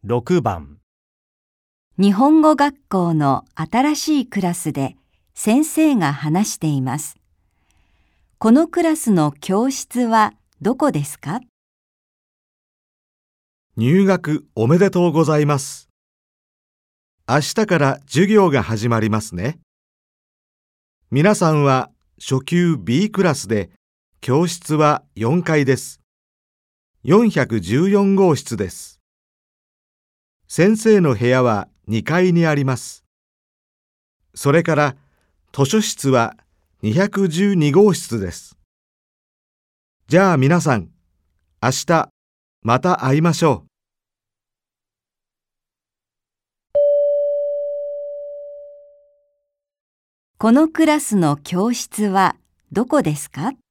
6番。 日本語学校の新しいクラスで先生が話しています。このクラスの教室はどこですか？ 入学おめでとうございます。明日から授業が始まりますね。皆さんは初級 B クラスで、教室は4階です。414号室です。先生の部屋は2階にあります。それから図書室は212号室です。じゃあ皆さん、明日また会いましょう。 このクラスの教室はどこですか？